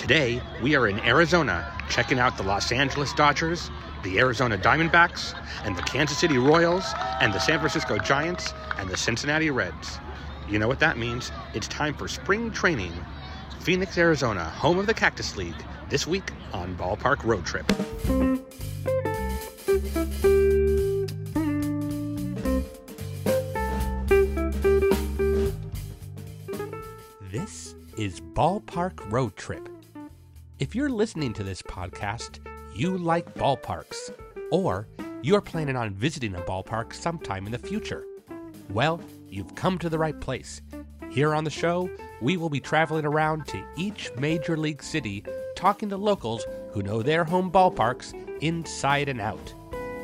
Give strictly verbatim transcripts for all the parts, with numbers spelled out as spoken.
Today, we are in Arizona, checking out the Los Angeles Dodgers, the Arizona Diamondbacks, and the Kansas City Royals, and the San Francisco Giants, and the Cincinnati Reds. You know what that means? It's time for spring training. Phoenix, Arizona, home of the Cactus League, this week on Ballpark Road Trip. This is Ballpark Road Trip. If you're listening to this podcast, you like ballparks, or you're planning on visiting a ballpark sometime in the future. Well, you've come to the right place. Here on the show, we will be traveling around to each major league city, talking to locals who know their home ballparks inside and out.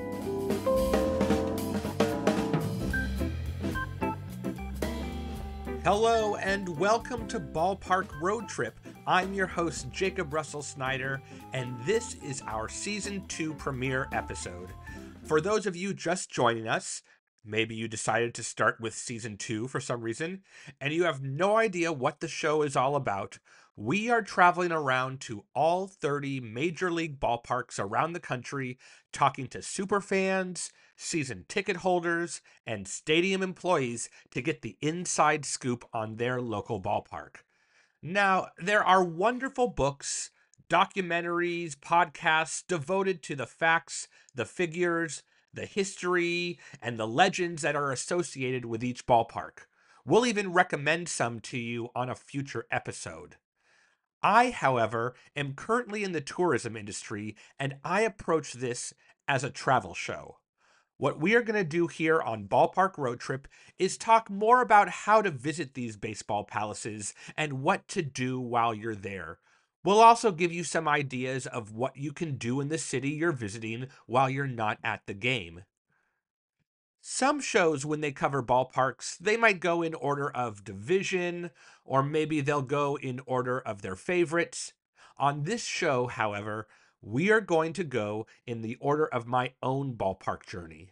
Hello and welcome to Ballpark Road Trip. I'm your host, Jacob Russell Snyder, and this is our Season two premiere episode. For those of you just joining us, maybe you decided to start with Season two for some reason, and you have no idea what the show is all about, we are traveling around to all thirty major league ballparks around the country, talking to superfans, season ticket holders, and stadium employees to get the inside scoop on their local ballpark. Now, there are wonderful books, documentaries, podcasts devoted to the facts, the figures, the history, and the legends that are associated with each ballpark. We'll even recommend some to you on a future episode. I, however, am currently in the tourism industry, and I approach this as a travel show. What we are going to do here on Ballpark Road Trip is talk more about how to visit these baseball palaces and what to do while you're there. We'll also give you some ideas of what you can do in the city you're visiting while you're not at the game. Some shows, when they cover ballparks, they might go in order of division, or maybe they'll go in order of their favorites. On this show, however, we are going to go in the order of my own ballpark journey.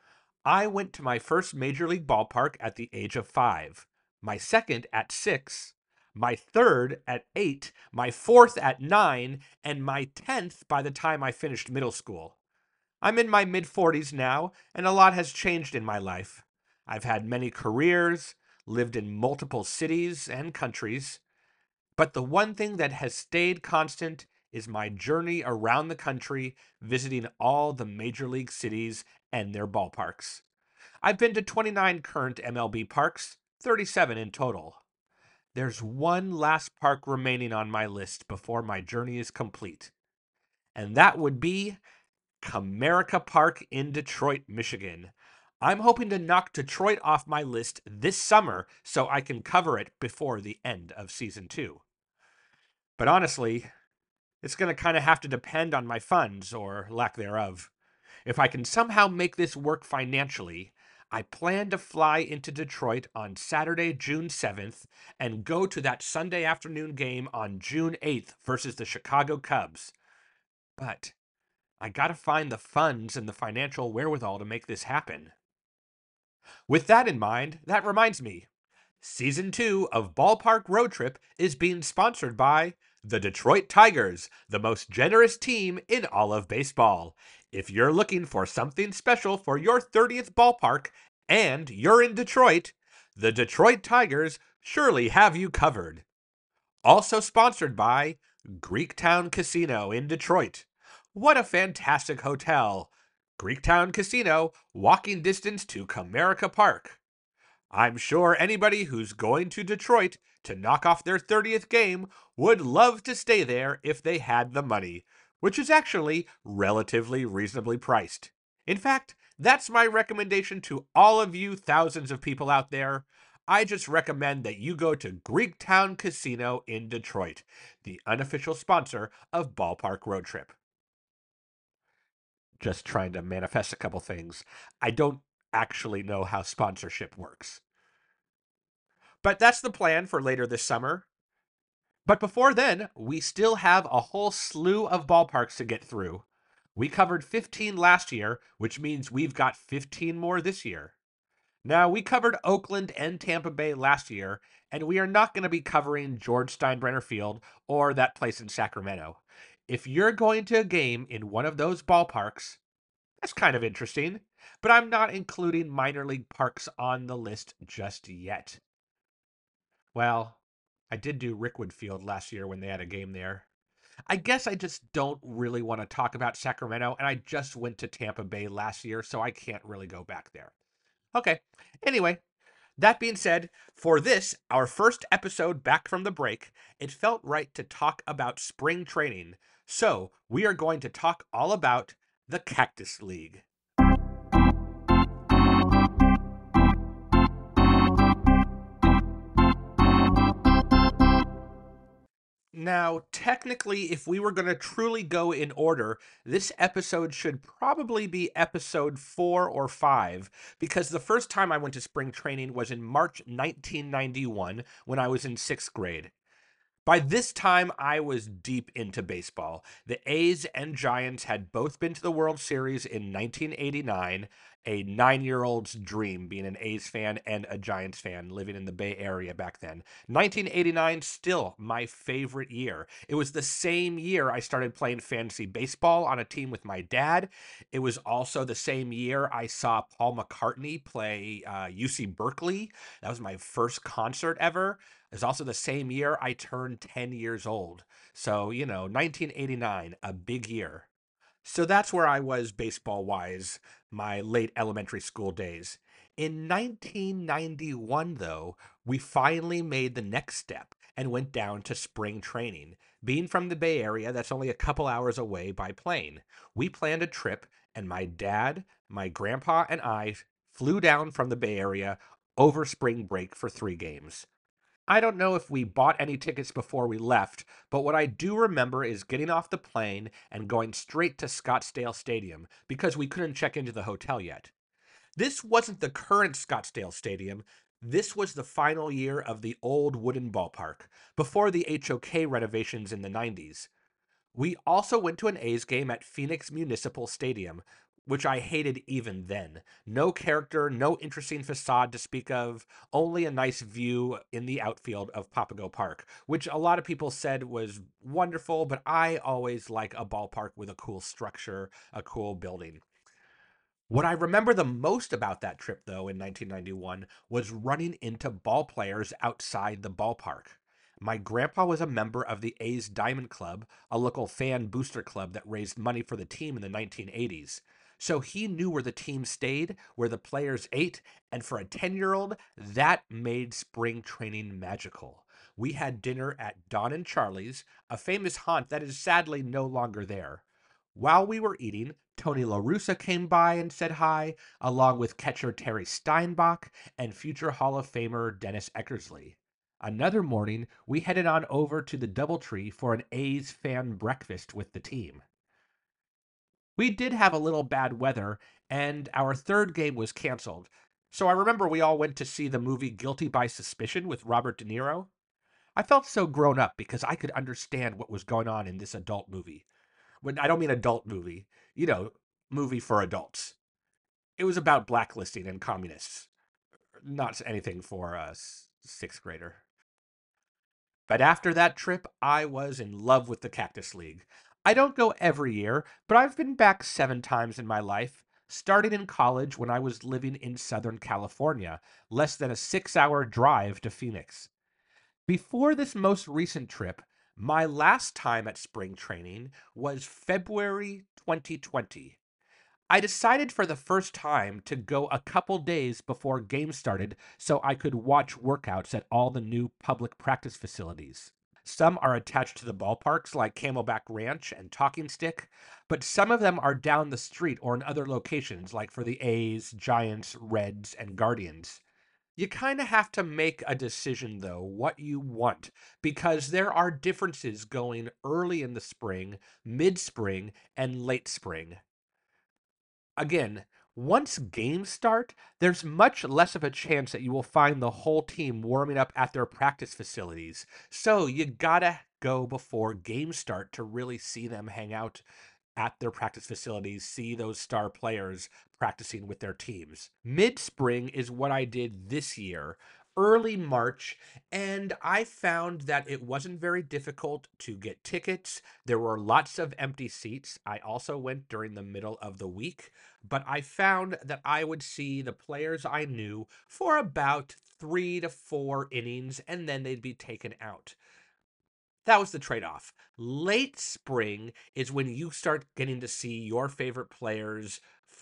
I went to my first major league ballpark at the age of five, my second at six, my third at eight, my fourth at nine, and my tenth by the time I finished middle school. I'm in my mid-forties now, and a lot has changed in my life. I've had many careers, lived in multiple cities and countries, but the one thing that has stayed constant is my journey around the country, visiting all the major league cities and their ballparks. I've been to twenty-nine current M L B parks, thirty-seven in total. There's one last park remaining on my list before my journey is complete, and that would be Comerica Park in Detroit, Michigan. I'm hoping to knock Detroit off my list this summer so I can cover it before the end of Season two. But honestly, it's going to kind of have to depend on my funds, or lack thereof. If I can somehow make this work financially, I plan to fly into Detroit on Saturday, June seventh, and go to that Sunday afternoon game on June eighth versus the Chicago Cubs. But I gotta find the funds and the financial wherewithal to make this happen. With that in mind, that reminds me, Season two of Ballpark Road Trip is being sponsored by the Detroit Tigers, the most generous team in all of baseball. If you're looking for something special for your thirtieth ballpark and you're in Detroit, the Detroit Tigers surely have you covered. Also sponsored by Greektown Casino in Detroit. What a fantastic hotel! Greektown Casino, walking distance to Comerica Park. I'm sure anybody who's going to Detroit to knock off their thirtieth game would love to stay there if they had the money, which is actually relatively reasonably priced. In fact, that's my recommendation to all of you thousands of people out there. I just recommend that you go to Greektown Casino in Detroit, the unofficial sponsor of Ballpark Road Trip. Just trying to manifest a couple things. I don't actually know how sponsorship works. But that's the plan for later this summer. But before then, we still have a whole slew of ballparks to get through. We covered fifteen last year, which means we've got fifteen more this year. Now, we covered Oakland and Tampa Bay last year, and we are not going to be covering George Steinbrenner Field or that place in Sacramento. If you're going to a game in one of those ballparks, that's kind of interesting, but I'm not including minor league parks on the list just yet. Well, I did do Rickwood Field last year when they had a game there. I guess I just don't really want to talk about Sacramento, and I just went to Tampa Bay last year, so I can't really go back there. Okay. Anyway, that being said, for this, our first episode back from the break, it felt right to talk about spring training. So we are going to talk all about the Cactus League. Now, technically, if we were going to truly go in order, this episode should probably be episode four or five, because the first time I went to spring training was in March nineteen ninety-one when I was in sixth grade. By this time, I was deep into baseball. The A's and Giants had both been to the World Series in nineteen eighty-nine, a nine year old's dream being an A's fan and a Giants fan living in the Bay Area back then. nineteen eighty-nine, still my favorite year. It was the same year I started playing fantasy baseball on a team with my dad. It was also the same year I saw Paul McCartney play uh, U C Berkeley. That was my first concert ever. It's also the same year I turned ten years old. So, you know, nineteen eighty-nine, a big year. So that's where I was baseball wise, my late elementary school days. In nineteen ninety-one, though, we finally made the next step and went down to spring training. Being from the Bay Area, that's only a couple hours away by plane. We planned a trip, and my dad, my grandpa, and I flew down from the Bay Area over spring break for three games. I don't know if we bought any tickets before we left, but what I do remember is getting off the plane and going straight to Scottsdale Stadium because we couldn't check into the hotel yet. This wasn't the current Scottsdale Stadium. This was the final year of the old wooden ballpark, before the H O K renovations in the nineties. We also went to an A's game at Phoenix Municipal Stadium, which I hated even then. No character, no interesting facade to speak of, only a nice view in the outfield of Papago Park, which a lot of people said was wonderful, but I always like a ballpark with a cool structure, a cool building. What I remember the most about that trip, though, in nineteen ninety-one was running into ball players outside the ballpark. My grandpa was a member of the A's Diamond Club, a local fan booster club that raised money for the team in the nineteen eighties. So he knew where the team stayed, where the players ate, and for a ten year old, that made spring training magical. We had dinner at Don and Charlie's, a famous haunt that is sadly no longer there. While we were eating, Tony La Russa came by and said hi, along with catcher Terry Steinbach and future Hall of Famer Dennis Eckersley. Another morning, we headed on over to the Doubletree for an A's fan breakfast with the team. We did have a little bad weather, and our third game was canceled. So I remember we all went to see the movie Guilty by Suspicion with Robert De Niro. I felt so grown up because I could understand what was going on in this adult movie. When I don't mean adult movie, you know, movie for adults. It was about blacklisting and communists, not anything for a sixth grader. But after that trip, I was in love with the Cactus League. I don't go every year, but I've been back seven times in my life, starting in college when I was living in Southern California, less than a six hour drive to Phoenix. Before this most recent trip, my last time at spring training was February twenty twenty. I decided for the first time to go a couple days before games started so I could watch workouts at all the new public practice facilities. Some are attached to the ballparks, like Camelback Ranch and Talking Stick, but some of them are down the street or in other locations, like for the A's, Giants, Reds, and Guardians. You kind of have to make a decision, though, what you want, because there are differences going early in the spring, mid spring, and late spring. Again, once games start, there's much less of a chance that you will find the whole team warming up at their practice facilities. So you gotta go before games start to really see them hang out at their practice facilities, see those star players practicing with their teams. Mid spring is what I did this year, early March, and I found that it wasn't very difficult to get tickets. There were lots of empty seats. I also went during the middle of the week, but I found that I would see the players I knew for about three to four innings, and then they'd be taken out. That was the trade-off. Late spring is when you start getting to see your favorite players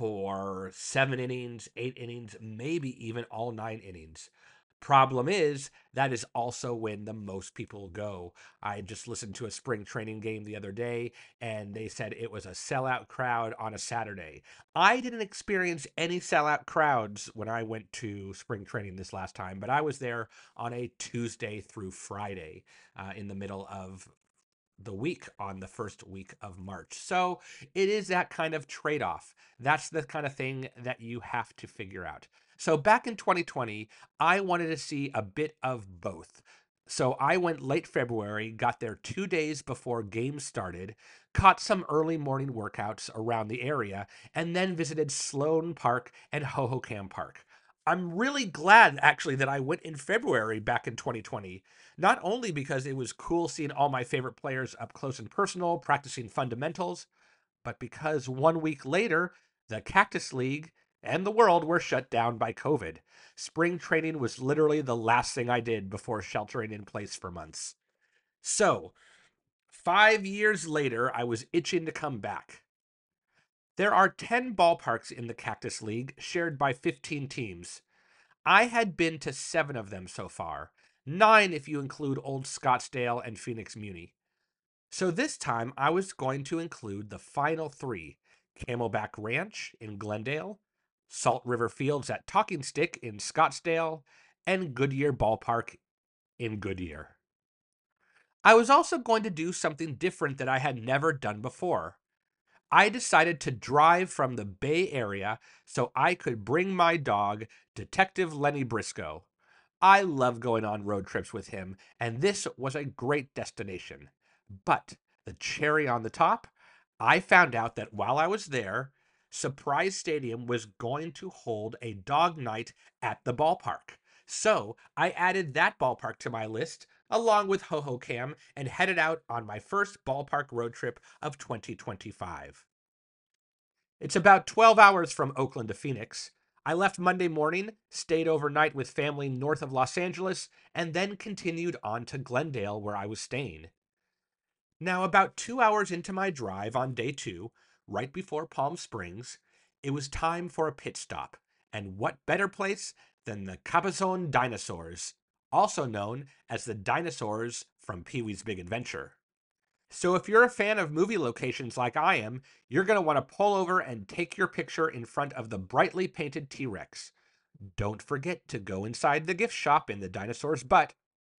for seven innings, eight innings, maybe even all nine innings. Problem is, that is also when the most people go. I just listened to a spring training game the other day, and they said it was a sellout crowd on a Saturday. I didn't experience any sellout crowds when I went to spring training this last time, but I was there on a Tuesday through Friday uh, in the middle of the week on the first week of March. So it is that kind of trade off. That's the kind of thing that you have to figure out. So back in twenty twenty, I wanted to see a bit of both. So I went late February, got there two days before games started, caught some early morning workouts around the area, and then visited Sloan Park and Hohokam Park. I'm really glad actually that I went in February back in twenty twenty, not only because it was cool seeing all my favorite players up close and personal, practicing fundamentals, but because one week later, the Cactus League and the world were shut down by COVID. Spring training was literally the last thing I did before sheltering in place for months. So, five years later, I was itching to come back. There are ten ballparks in the Cactus League, shared by fifteen teams. I had been to seven of them so far, nine if you include Old Scottsdale and Phoenix Muni. So this time I was going to include the final three: Camelback Ranch in Glendale, Salt River Fields at Talking Stick in Scottsdale, and Goodyear Ballpark in Goodyear. I was also going to do something different that I had never done before. I decided to drive from the Bay Area so I could bring my dog, Detective Lenny Briscoe. I love going on road trips with him, and this was a great destination. But the cherry on the top, I found out that while I was there, Surprise Stadium was going to hold a dog night at the ballpark. So I added that ballpark to my list, along with Hohokam, and headed out on my first ballpark road trip of twenty twenty-five. It's about twelve hours from Oakland to Phoenix. I left Monday morning, stayed overnight with family north of Los Angeles, and then continued on to Glendale, where I was staying. Now, about two hours into my drive on day two, right before Palm Springs, it was time for a pit stop. And what better place than the Cabazon Dinosaurs, also known as the dinosaurs from Pee Wee's Big Adventure. So if you're a fan of movie locations like I am, you're going to want to pull over and take your picture in front of the brightly painted T-Rex. Don't forget to go inside the gift shop in the dinosaur's butt.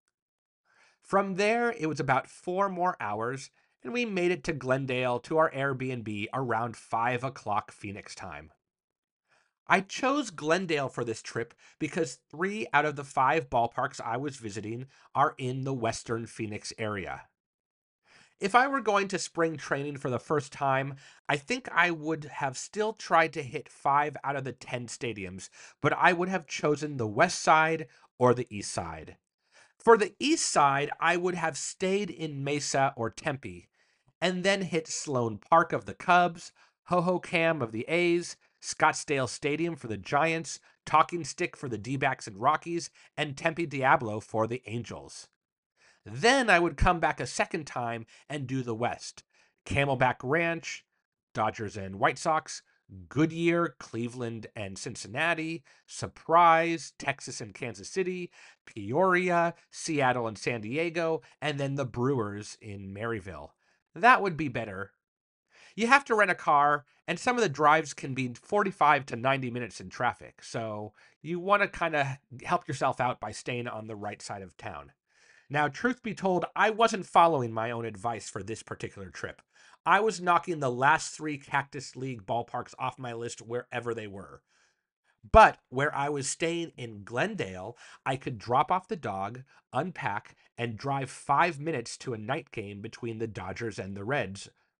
From there, it was about four more hours, and we made it to Glendale to our Airbnb around five o'clock Phoenix time. I chose Glendale for this trip because three out of the five ballparks I was visiting are in the western Phoenix area. If I were going to spring training for the first time, I think I would have still tried to hit five out of the ten stadiums, but I would have chosen the west side or the east side. For the east side, I would have stayed in Mesa or Tempe, and then hit Sloan Park of the Cubs, Hohokam of the A's, Scottsdale Stadium for the Giants, Talking Stick for the D-backs and Rockies, and Tempe Diablo for the Angels. Then I would come back a second time and do the West: Camelback Ranch, Dodgers and White Sox, Goodyear, Cleveland and Cincinnati, Surprise, Texas and Kansas City, Peoria, Seattle and San Diego, and then the Brewers in Maryville. That would be better. You have to rent a car, and some of the drives can be forty-five to ninety minutes in traffic, so you want to kind of help yourself out by staying on the right side of town. Now, truth be told, I wasn't following my own advice for this particular trip. I was knocking the last three Cactus League ballparks off my list wherever they were. But where I was staying in Glendale, I could drop off the dog, unpack, and drive five minutes to a night game between the Dodgers and the Reds.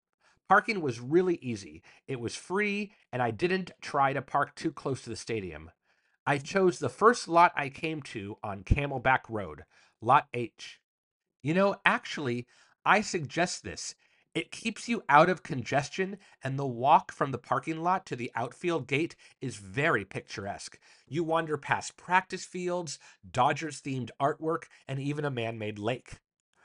Parking was really easy. It was free, and I didn't try to park too close to the stadium. I chose the first lot I came to on Camelback Road, Lot H. You know, actually, I suggest this. It keeps you out of congestion, and the walk from the parking lot to the outfield gate is very picturesque. You wander past practice fields, Dodgers themed artwork, and even a man made lake.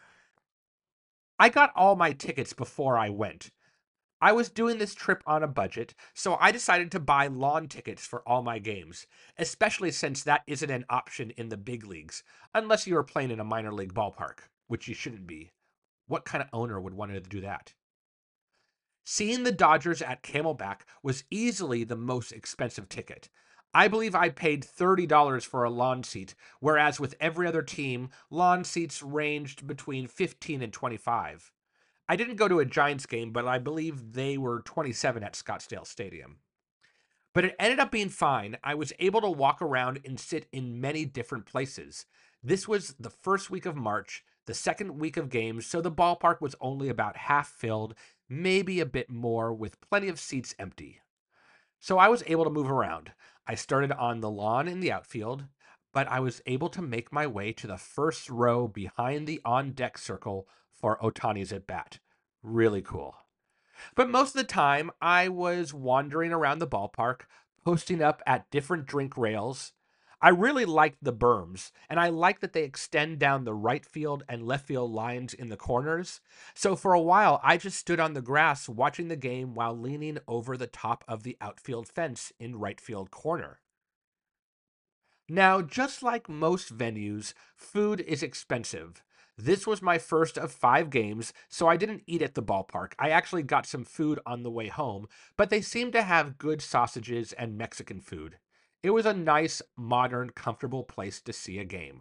I got all my tickets before I went. I was doing this trip on a budget, so I decided to buy lawn tickets for all my games, especially since that isn't an option in the big leagues, unless you are playing in a minor league ballpark, which you shouldn't be. What kind of owner would want to do that? Seeing the Dodgers at Camelback was easily the most expensive ticket. I believe I paid thirty dollars for a lawn seat, whereas with every other team, lawn seats ranged between fifteen and twenty-five. I didn't go to a Giants game, but I believe they were twenty-seven at Scottsdale Stadium. But it ended up being fine. I was able to walk around and sit in many different places. This was the first week of March, the second week of games, so the ballpark was only about half filled, maybe a bit more, with plenty of seats empty. So I was able to move around. I started on the lawn in the outfield, but I was able to make my way to the first row behind the on-deck circle for Ohtani's at bat. Really cool. But most of the time, I was wandering around the ballpark, posting up at different drink rails. I really liked the berms, and I like that they extend down the right field and left field lines in the corners. So for a while, I just stood on the grass watching the game while leaning over the top of the outfield fence in right field corner. Now, just like most venues, food is expensive. This was my first of five games, so I didn't eat at the ballpark. I actually got some food on the way home, but they seemed to have good sausages and Mexican food. It was a nice, modern, comfortable place to see a game.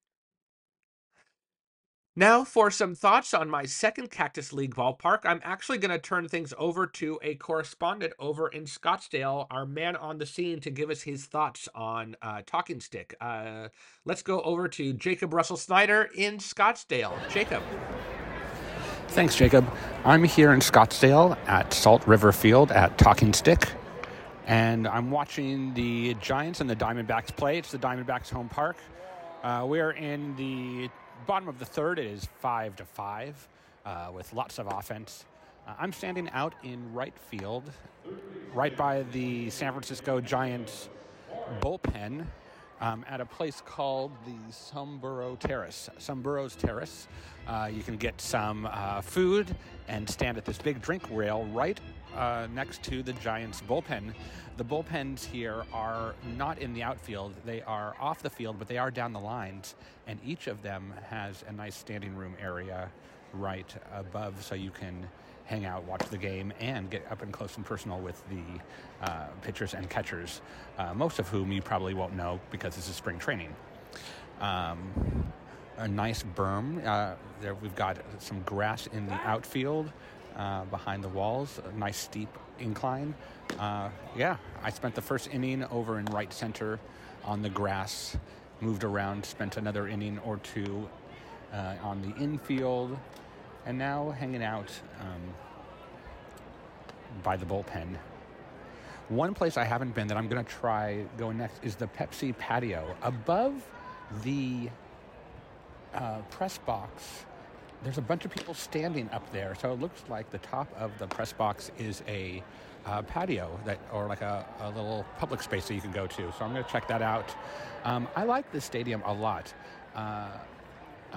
Now, for some thoughts on my second Cactus League ballpark, I'm actually going to turn things over to a correspondent over in Scottsdale, our man on the scene, to give us his thoughts on uh, Talking Stick. Uh, let's go over to Jacob Russell Snyder in Scottsdale. Jacob. Thanks, Jacob. I'm here in Scottsdale at Salt River Field at Talking Stick, and I'm watching the Giants and the Diamondbacks play. It's the Diamondbacks' home park. Uh, we're in the bottom of the third. It is five to five uh, with lots of offense. Uh, I'm standing out in right field, right by the San Francisco Giants bullpen, um, at a place called the Sumboro Terrace, Sumburo's Terrace. Uh, you can get some uh, food and stand at this big drink rail right uh, next to the Giants bullpen. The bullpens here are not in the outfield. They are off the field, but they are down the lines, and each of them has a nice standing room area right above, so you can hang out, watch the game, and get up and close and personal with the uh, pitchers and catchers, uh, most of whom you probably won't know because this is spring training. Um, a nice berm. Uh, there we've got some grass in the outfield uh, behind the walls, a nice steep incline. Uh, yeah, I spent the first inning over in right center on the grass, moved around, spent another inning or two uh, on the infield, and now hanging out um, by the bullpen. One place I haven't been that I'm going to try going next is the Pepsi patio. Above the uh, press box, there's a bunch of people standing up there, so it looks like the top of the press box is a uh, patio that, or like a, a little public space that you can go to. So I'm going to check that out. Um, I like this stadium a lot. Uh, uh,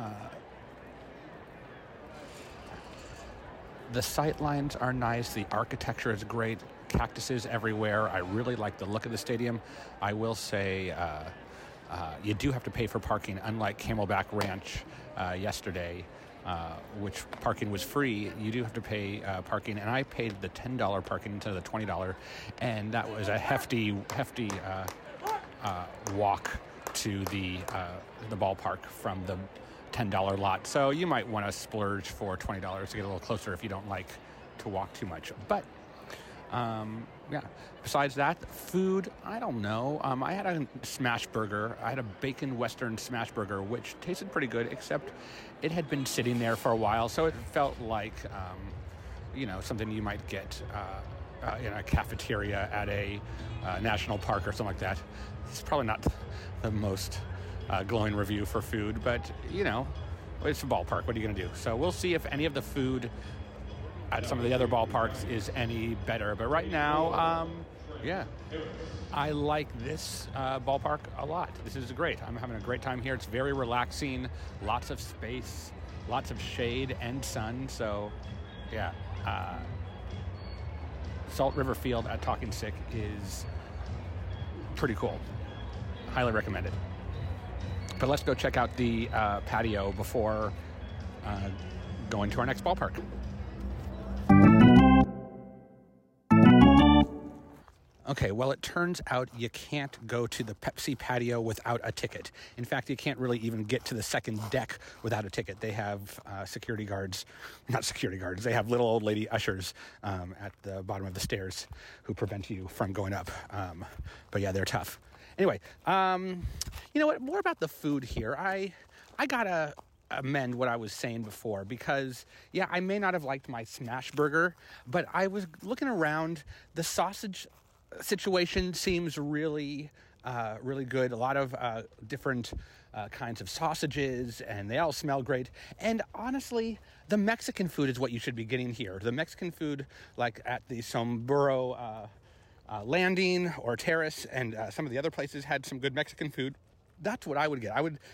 the sight lines are nice. The architecture is great. Cactuses everywhere. I really like the look of the stadium. I will say uh, uh, you do have to pay for parking, unlike Camelback Ranch uh, yesterday. Uh, which parking was free. You do have to pay uh, parking, and I paid the ten dollars parking instead of the twenty dollars, and that was a hefty, hefty uh, uh, walk to the uh, the ballpark from the ten dollars lot. So you might want to splurge for twenty dollars to get a little closer if you don't like to walk too much. But um, yeah, besides that, food, I don't know. Um, I had a smash burger. I had a bacon western smash burger, which tasted pretty good, except it had been sitting there for a while, so it felt like um, you know, something you might get uh, uh, in a cafeteria at a uh, national park or something like that. It's probably not the most uh, glowing review for food, but, you know, it's a ballpark. What are you going to do? So we'll see if any of the food at some of the other ballparks is any better. But right now, um, yeah, I like this uh, ballpark a lot. This is great. I'm having a great time here. It's very relaxing, lots of space, lots of shade and sun. So, yeah, uh, Salt River Field at Talking Stick is pretty cool. Highly recommended. But let's go check out the uh, patio before uh, going to our next ballpark. Okay, well, it turns out you can't go to the Pepsi patio without a ticket. In fact, you can't really even get to the second deck without a ticket. They have uh, security guards, not security guards, they have little old lady ushers um, at the bottom of the stairs who prevent you from going up. Um, but yeah, they're tough. Anyway, um, you know what, more about the food here. I, I gotta amend what I was saying before because, yeah, I may not have liked my smash burger, but I was looking around, the sausage situation seems really, uh, really good. A lot of uh, different uh, kinds of sausages, and they all smell great. And honestly, the Mexican food is what you should be getting here. The Mexican food, like at the Somburo uh, uh, Landing or Terrace, and uh, some of the other places had some good Mexican food. That's what I would get. I would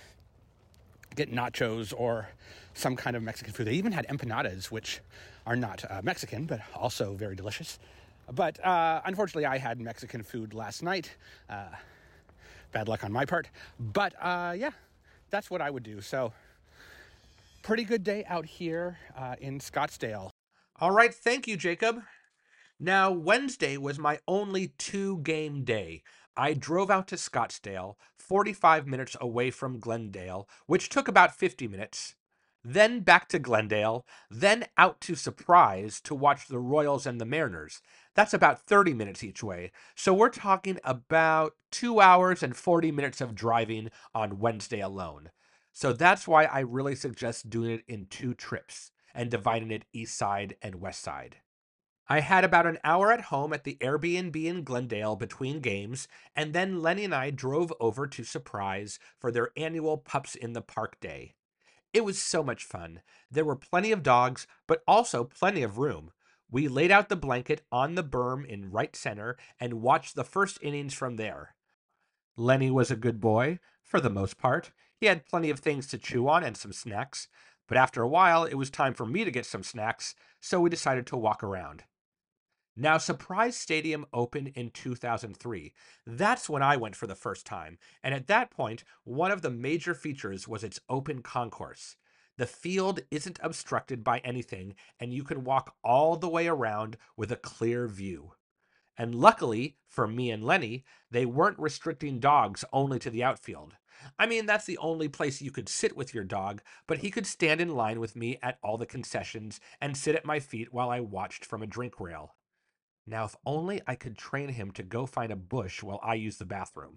get nachos or some kind of Mexican food. They even had empanadas, which are not uh, Mexican, but also very delicious. But uh, unfortunately, I had Mexican food last night. Uh, bad luck on my part. But uh, yeah, that's what I would do. So pretty good day out here uh, in Scottsdale. All right, thank you, Jacob. Now, Wednesday was my only two-game day. I drove out to Scottsdale, forty-five minutes away from Glendale, which took about fifty minutes. Then back to Glendale, then out to Surprise to watch the Royals and the Mariners. That's about thirty minutes each way. So we're talking about two hours and forty minutes of driving on Wednesday alone. So that's why I really suggest doing it in two trips and dividing it east side and west side. I had about an hour at home at the Airbnb in Glendale between games, and then Lenny and I drove over to Surprise for their annual Pups in the Park Day. It was so much fun. There were plenty of dogs, but also plenty of room. We laid out the blanket on the berm in right center and watched the first innings from there. Lenny was a good boy, for the most part. He had plenty of things to chew on and some snacks, but after a while it was time for me to get some snacks, so we decided to walk around. Now, Surprise Stadium opened in two thousand three. That's when I went for the first time, and at that point, one of the major features was its open concourse. The field isn't obstructed by anything, and you can walk all the way around with a clear view. And luckily, for me and Lenny, they weren't restricting dogs only to the outfield. I mean, that's the only place you could sit with your dog, but he could stand in line with me at all the concessions and sit at my feet while I watched from a drink rail. Now, if only I could train him to go find a bush while I use the bathroom.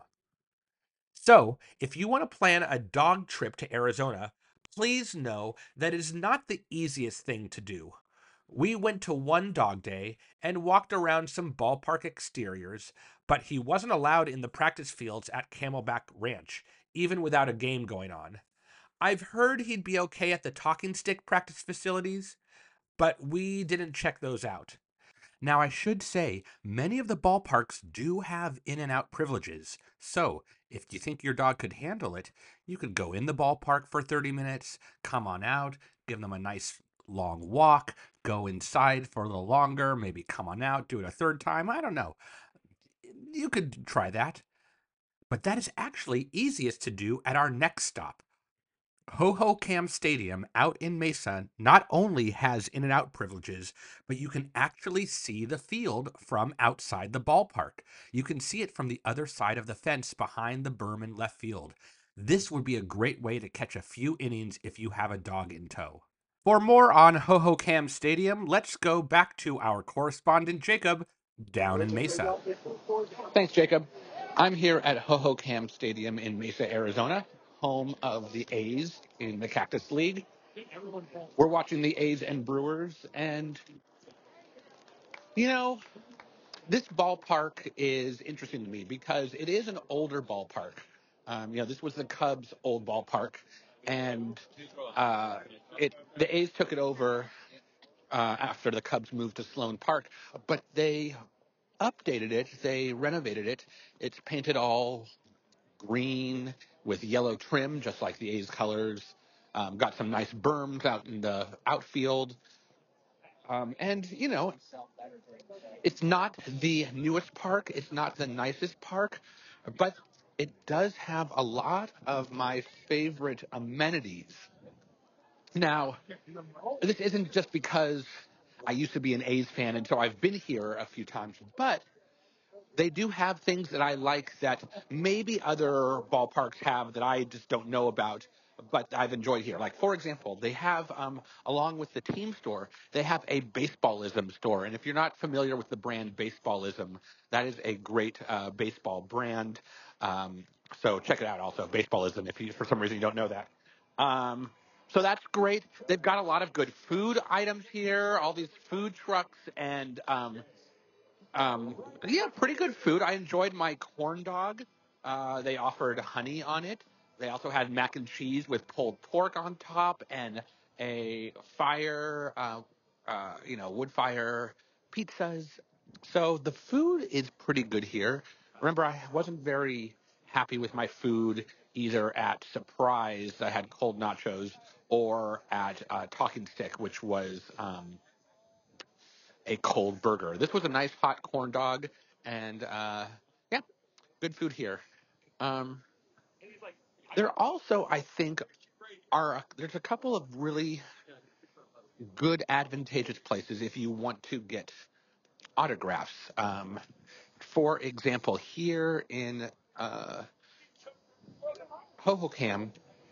So, if you want to plan a dog trip to Arizona, please know that it is not the easiest thing to do. We went to one dog day and walked around some ballpark exteriors, but he wasn't allowed in the practice fields at Camelback Ranch, even without a game going on. I've heard he'd be okay at the Talking Stick practice facilities, but we didn't check those out. Now, I should say, many of the ballparks do have in and out privileges. So, if you think your dog could handle it, you could go in the ballpark for thirty minutes, come on out, give them a nice long walk, go inside for a little longer, maybe come on out, do it a third time. I don't know. You could try that. But that is actually easiest to do at our next stop. Hohokam Stadium out in Mesa not only has in and out privileges, but you can actually see the field from outside the ballpark. You can see it from the other side of the fence behind the berm in left field. This would be a great way to catch a few innings if you have a dog in tow. For more on Hohokam Stadium, let's go back to our correspondent Jacob down in Mesa. Thanks, Jacob. I'm here at Hohokam Stadium in Mesa, Arizona, home of the A's in the Cactus League. We're watching the A's and Brewers, and You know, this ballpark is interesting to me because it is an older ballpark. Um, you know, this was the Cubs' old ballpark, and uh, it the A's took it over uh, after the Cubs moved to Sloan Park, but they updated it, they renovated it. It's painted all green with yellow trim, just like the A's colors. Um, got some nice berms out in the outfield. Um, and, you know, it's not the newest park, it's not the nicest park, but it does have a lot of my favorite amenities. Now, this isn't just because I used to be an A's fan and so I've been here a few times, but they do have things that I like that maybe other ballparks have that I just don't know about, but I've enjoyed here. Like, for example, they have, um, along with the team store, they have a Baseballism store. And if you're not familiar with the brand Baseballism, that is a great uh, baseball brand. Um, so check it out also, Baseballism, if you, for some reason you don't know that. Um, so that's great. They've got a lot of good food items here, all these food trucks, and um, um, yeah, pretty good food. I enjoyed my corn dog. Uh, they offered honey on it. They also had mac and cheese with pulled pork on top and a fire, uh, uh, you know, wood fire pizzas. So the food is pretty good here. Remember, I wasn't very happy with my food either at Surprise. I had cold nachos or at uh, Talking Stick, which was um, a cold burger. This was a nice hot corn dog, and uh, yeah, good food here. Um, there also, I think, are there's a couple of really good advantageous places if you want to get autographs. Um, for example, here in uh, Hohokam,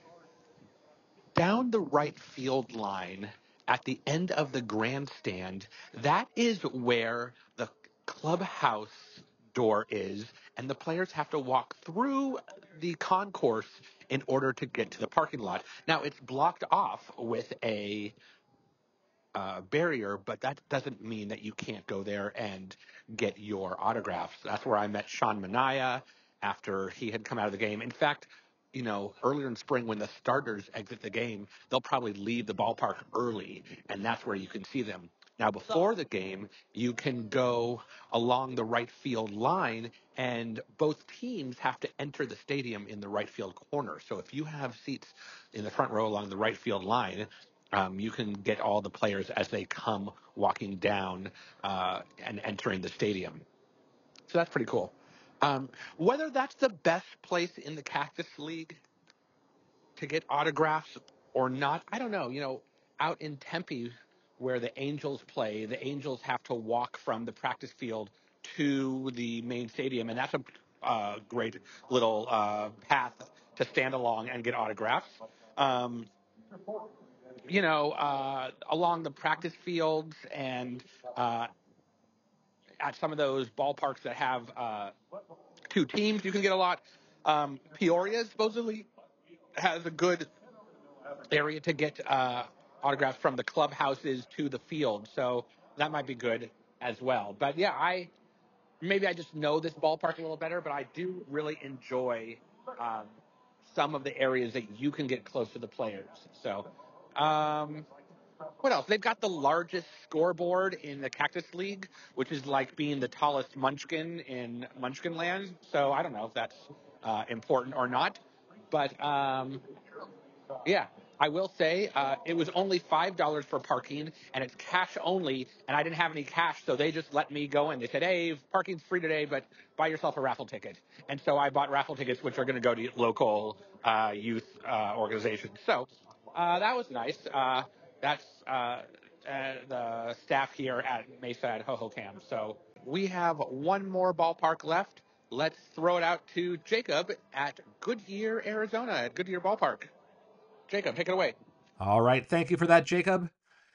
down the right field line at the end of the grandstand, that is where the clubhouse door is, and the players have to walk through the concourse in order to get to the parking lot. Now, it's blocked off with a uh, barrier, but that doesn't mean that you can't go there and get your autographs. That's where I met Sean Manaea after he had come out of the game. In fact, you know, earlier in spring when the starters exit the game, they'll probably leave the ballpark early, and that's where you can see them. Now, before the game, you can go along the right field line, and both teams have to enter the stadium in the right field corner. So if you have seats in the front row along the right field line, um, you can get all the players as they come walking down uh, and entering the stadium. So that's pretty cool. Um, whether that's the best place in the Cactus League to get autographs or not, I don't know. You know, out in Tempe, where the Angels play, the Angels have to walk from the practice field to the main stadium, and that's a uh, great little uh, path to stand along and get autographs. Um, you know, uh, along the practice fields and uh, at some of those ballparks that have uh, two teams, you can get a lot. Um, Peoria supposedly has a good area to get uh, autographs from the clubhouses to the field, so that might be good as well. But yeah, I maybe I just know this ballpark a little better, but I do really enjoy um, some of the areas that you can get close to the players. So. Um, What else? They've got the largest scoreboard in the Cactus League, which is like being the tallest munchkin in Munchkin Land. So I don't know if that's uh, important or not. But um, yeah, I will say uh, it was only five dollars for parking, and it's cash only, and I didn't have any cash, so they just let me go in. They said, hey, parking's free today, but buy yourself a raffle ticket. And so I bought raffle tickets, which are going to go to local uh, youth uh, organizations. So uh, that was nice. Uh, that's uh, uh, the staff here at Mesa at Hohokam. So we have one more ballpark left. Let's throw it out to Jacob at Goodyear, Arizona, at Goodyear Ballpark. Jacob, take it away. All right. Thank you for that, Jacob.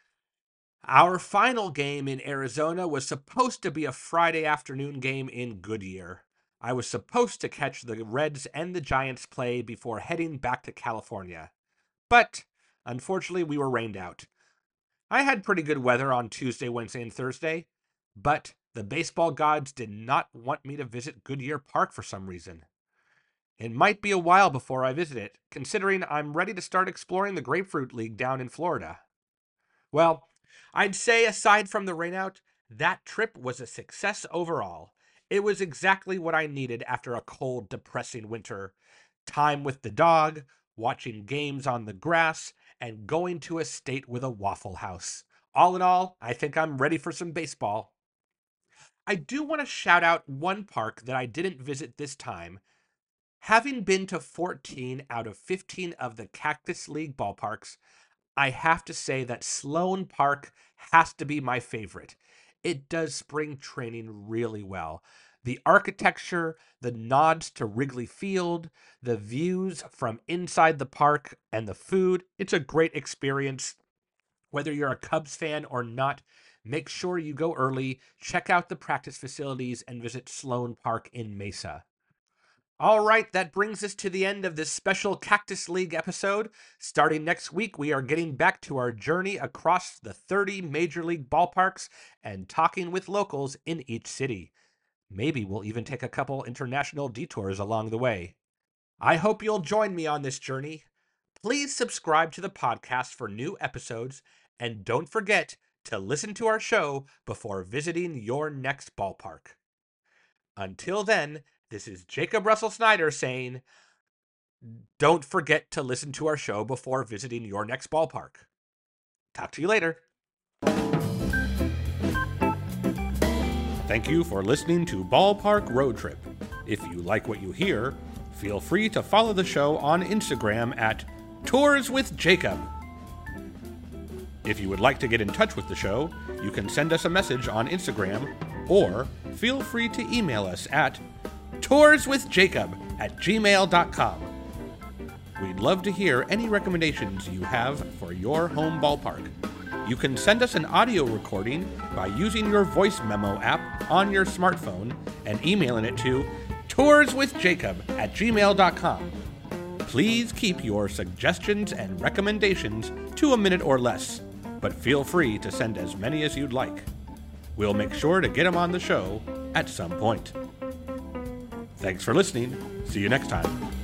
Our final game in Arizona was supposed to be a Friday afternoon game in Goodyear. I was supposed to catch the Reds and the Giants play before heading back to California. But unfortunately, we were rained out. I had pretty good weather on Tuesday, Wednesday, and Thursday, But the baseball gods did not want me to visit Goodyear Park for some reason. It might be a while before I visit it, considering I'm ready to start exploring the Grapefruit League down in Florida. Well, I'd say aside from the rainout, that trip was a success overall. It was exactly what I needed after a cold, depressing winter. Time with the dog, watching games on the grass, and going to a state with a Waffle House. All in all, I think I'm ready for some baseball. I do want to shout out one park that I didn't visit this time. Having been to fourteen out of fifteen of the Cactus League ballparks, I have to say that Sloan Park has to be my favorite. It does spring training really well. The architecture, the nods to Wrigley Field, the views from inside the park, and the food, it's a great experience. Whether you're a Cubs fan or not, make sure you go early, check out the practice facilities, and visit Sloan Park in Mesa. All right, that brings us to the end of this special Cactus League episode. Starting next week, we are getting back to our journey across the thirty Major League ballparks and talking with locals in each city. Maybe we'll even take a couple international detours along the way. I hope you'll join me on this journey. Please subscribe to the podcast for new episodes, and don't forget to listen to our show before visiting your next ballpark. Until then, this is Jacob Russell Snyder saying, don't forget to listen to our show before visiting your next ballpark. Talk to you later. Thank you for listening to Ballpark Road Trip. If you like what you hear, feel free to follow the show on Instagram at Tours with Jacob. If you would like to get in touch with the show, you can send us a message on Instagram, or feel free to email us at tourswithjacob at gmail dot com. We'd love to hear any recommendations you have for your home ballpark. You can send us an audio recording by using your voice memo app on your smartphone and emailing it to tourswithjacob at gmail dot com. Please keep your suggestions and recommendations to a minute or less, but feel free to send as many as you'd like. We'll make sure to get them on the show at some point. Thanks for listening. See you next time.